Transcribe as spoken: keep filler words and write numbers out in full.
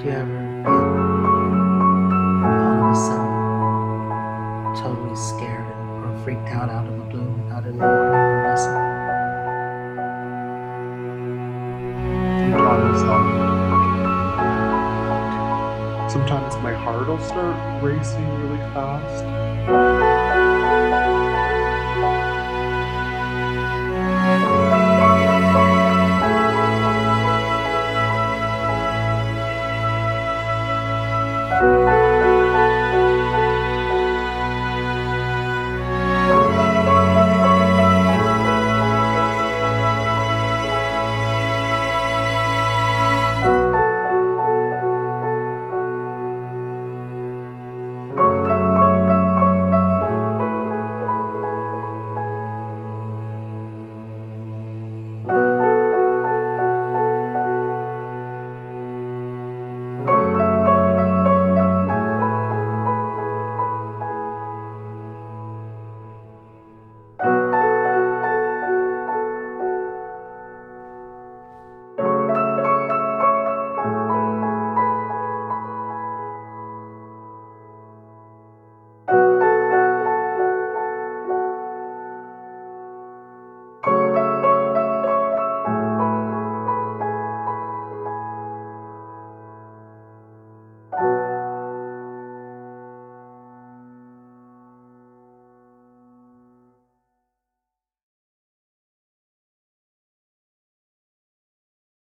Do you ever get all of a sudden totally scared or freaked out out of the blue without any warning or reason? Sometimes, um, sometimes my heart will start racing really fast.